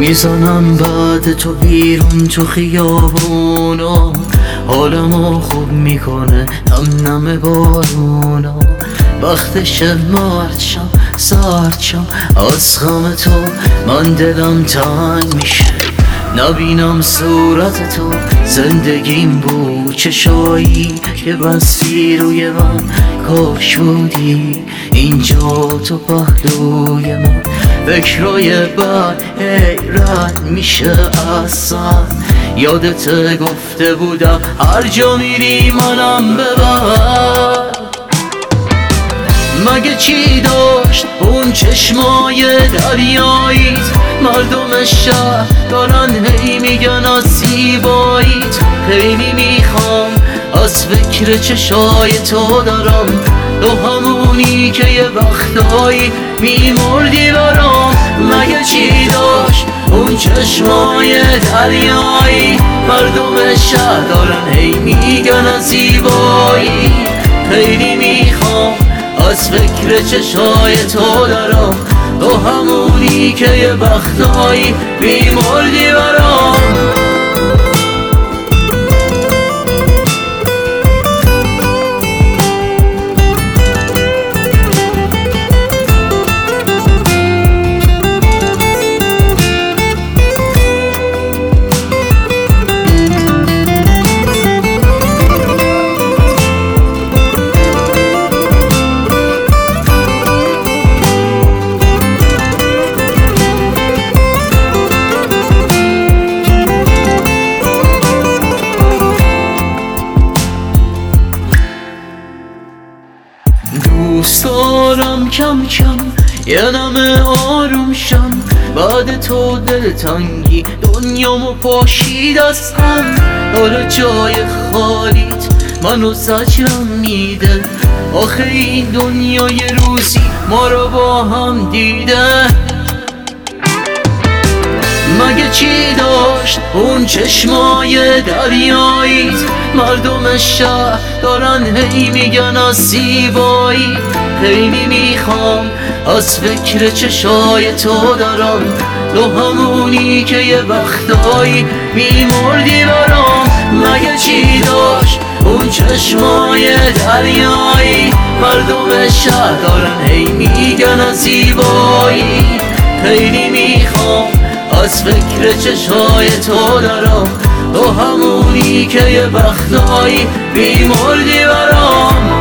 میزنم بعد تو بیرون تو خیابونا، حالمو خوب میکنه نم بارونا. وقتش مرد شم سرد شم از غم تو، من دلم تنگ میشه نبینم صورت تو. زندگیم بود چشایی که بستی روی من، کاش بودی اینجا تو پهلوی من. فکرای بد حیرت میشه اصلا، یادت گفته بودم هر جا میری منم ببر. مگه چی داشت اون چشمای دریاییت؟ مردم شهر دارن هی میگن از زیباییت. خیلی میخوام از فکر چشای تو دارم، تو همونی که یه وقتایی میمردی برام. مگه چی داشت اون چشمای دریایی؟ مردم شهر دارن هی میگن از زیبایی. خیلی میخوام از فکر چشای تو دارم، تو همونی که یه وقتایی میمردی برام. دوست دارم کم کم یه نم آروم شم، بعد تو دلتنگی دنیامو پاشید از هم. داره جای خالیت منو زجرم میده، آخه این دنیا یه روزی ما رو با هم دیده. مگه چی داشت اون چشمای دریاییت؟ مردم شهر دارن هی میگن از زیبایی. خیلی میخوام از فکر چشای تو دارم، تو همونی که یه وقتایی میمردی برام. مگه چی داشت اون چشمای دریایی؟ مردم شهر دارن هی میگن از زیبایی. خیلی میخوام از فکر چشای تو دارم، تو همونی که یه وقتایی میمردی برام.